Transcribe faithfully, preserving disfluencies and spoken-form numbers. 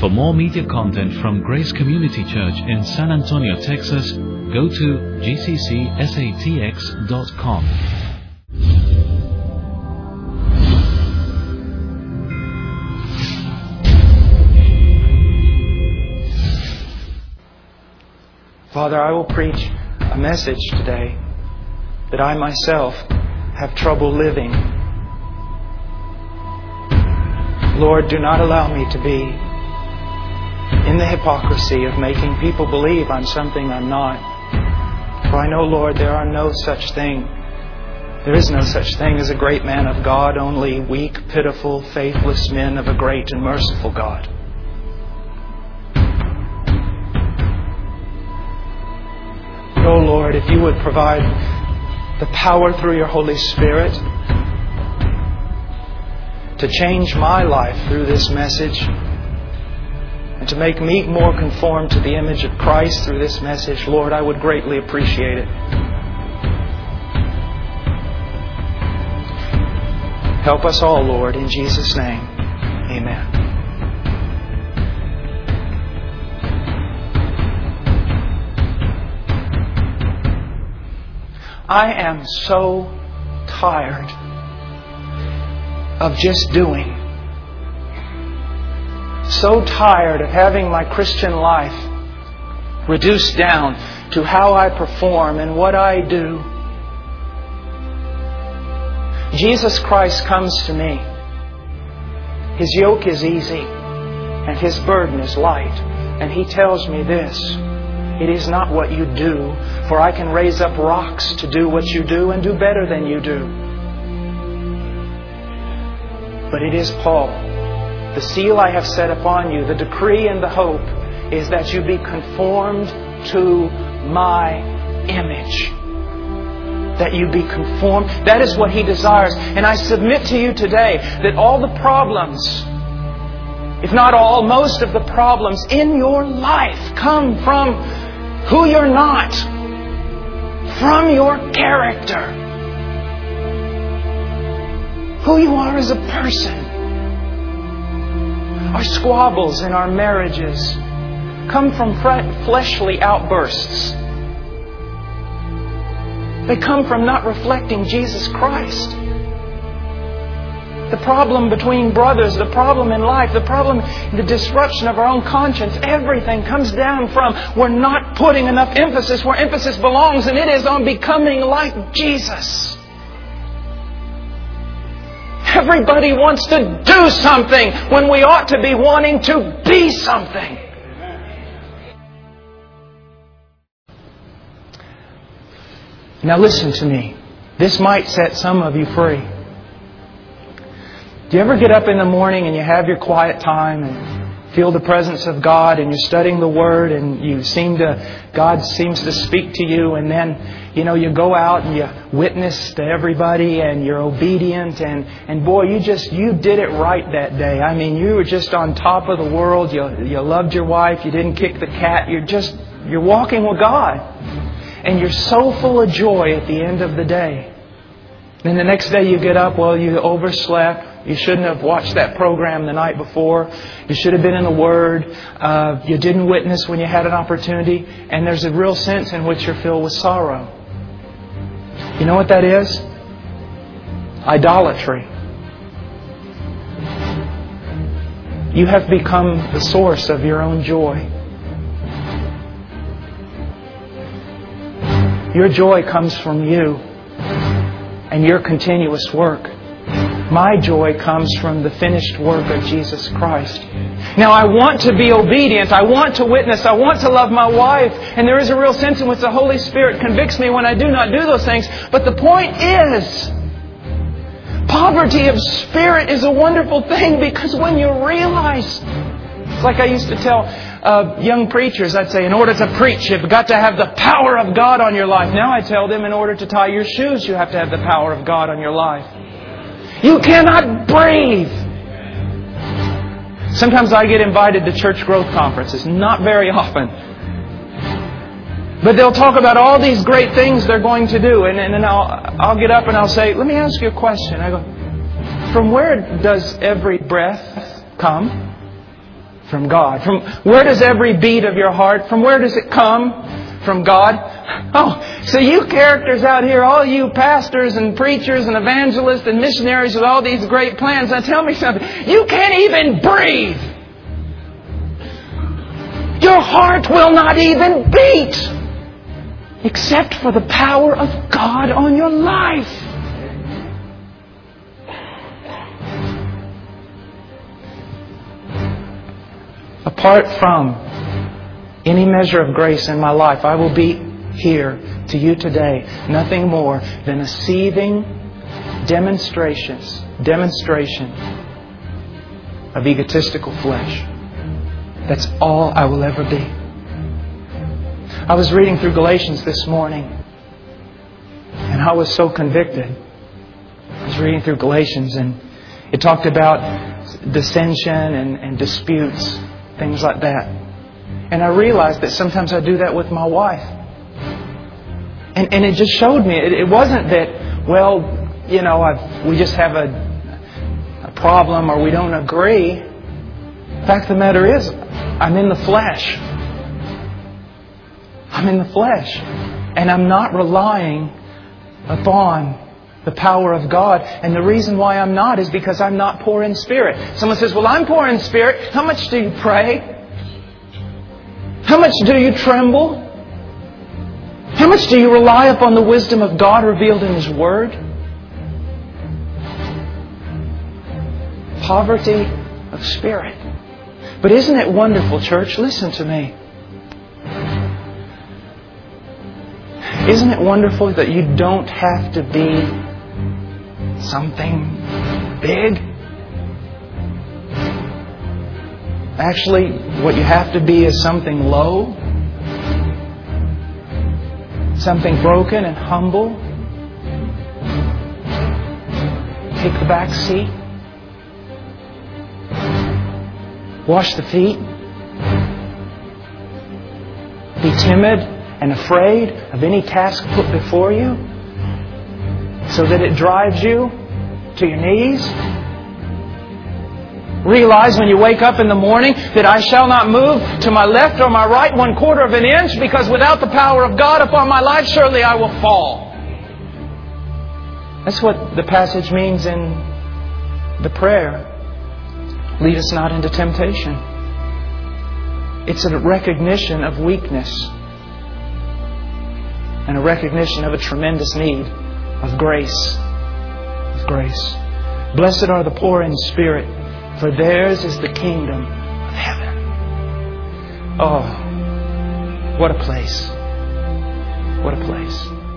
For more media content from Grace Community Church in San Antonio, Texas, go to g c c s a t x dot com. Father, I will preach a message today that I myself have trouble living. Lord, do not allow me to be in the hypocrisy of making people believe I'm something I'm not. For I know, Lord, there are no such thing. There is no such thing as a great man of God, only weak, pitiful, faithless men of a great and merciful God. Oh, Lord, if you would provide the power through your Holy Spirit to change my life through this message, and to make me more conformed to the image of Christ through this message, Lord, I would greatly appreciate it. Help us all, Lord, in Jesus' name. Amen. I am so tired of just doing. So tired of having my Christian life reduced down to how I perform and what I do. Jesus Christ comes to me. His yoke is easy and His burden is light. And He tells me this: it is not what you do, for I can raise up rocks to do what you do and do better than you do. But it is Paul. The seal I have set upon you, the decree and the hope, is that you be conformed to my image. That you be conformed. That is what He desires. And I submit to you today that all the problems, if not all, most of the problems in your life come from who you're not, from your character, who you are as a person. Our squabbles in our marriages come from fleshly outbursts. They come from not reflecting Jesus Christ. The problem between brothers, the problem in life, the problem, the disruption of our own conscience, everything comes down from we're not putting enough emphasis where emphasis belongs, and it is on becoming like Jesus. Everybody wants to do something when we ought to be wanting to be something. Now listen to me. This might set some of you free. Do you ever get up in the morning and you have your quiet time and feel the presence of God and you're studying the Word and you seem to, God seems to speak to you, and then, you know, you go out and you witness to everybody and you're obedient and, and boy, you just, you did it right that day. I mean, you were just on top of the world. You, you loved your wife. You didn't kick the cat. You're just, you're walking with God. And you're so full of joy at the end of the day. Then the next day you get up, well, you overslept. You shouldn't have watched that program the night before. You should have been in the Word. Uh, you didn't witness when you had an opportunity. And there's a real sense in which you're filled with sorrow. You know what that is? Idolatry. You have become the source of your own joy. Your joy comes from you and your continuous work. My joy comes from the finished work of Jesus Christ. Now, I want to be obedient. I want to witness. I want to love my wife. And there is a real sense in which the Holy Spirit convicts me when I do not do those things. But the point is, poverty of spirit is a wonderful thing, because when you realize, it's like I used to tell uh, young preachers, I'd say, in order to preach, you've got to have the power of God on your life. Now I tell them, in order to tie your shoes, you have to have the power of God on your life. You cannot breathe. Sometimes I get invited to church growth conferences. Not very often. But they'll talk about all these great things they're going to do. And, and then I'll, I'll get up and I'll say, let me ask you a question. I go, from where does every breath come? From God. From where does every beat of your heart, from where does it come? From God. Oh, so you characters out here, all you pastors and preachers and evangelists and missionaries with all these great plans, now tell me something. You can't even breathe. Your heart will not even beat except for the power of God on your life. Apart from any measure of grace in my life, I will be here to you today nothing more than a seething demonstrations, demonstration of egotistical flesh. That's all I will ever be. I was reading through Galatians this morning, and I was so convicted. I was reading through Galatians, and it talked about dissension and, and disputes, things like that. And I realized that sometimes I do that with my wife. And, and it just showed me, it, it wasn't that, well, you know, I've, we just have a, a problem or we don't agree. The fact of the matter is, I'm in the flesh. I'm in the flesh. And I'm not relying upon the power of God. And the reason why I'm not is because I'm not poor in spirit. Someone says, well, I'm poor in spirit. How much do you pray? How much do you tremble? How much do you rely upon the wisdom of God revealed in His Word? Poverty of spirit. But isn't it wonderful, church? Listen to me. Isn't it wonderful that you don't have to be something big? Actually, what you have to be is something low, something broken and humble. Take the back seat. Wash the feet. Be timid and afraid of any task put before you, so that it drives you to your knees. Realize when you wake up in the morning that I shall not move to my left or my right one quarter of an inch, because without the power of God upon my life, surely I will fall. That's what the passage means in the prayer. Lead us not into temptation. It's a recognition of weakness and a recognition of a tremendous need of grace. Of grace. Blessed are the poor in spirit, for theirs is the kingdom of heaven. Oh, what a place. What a place.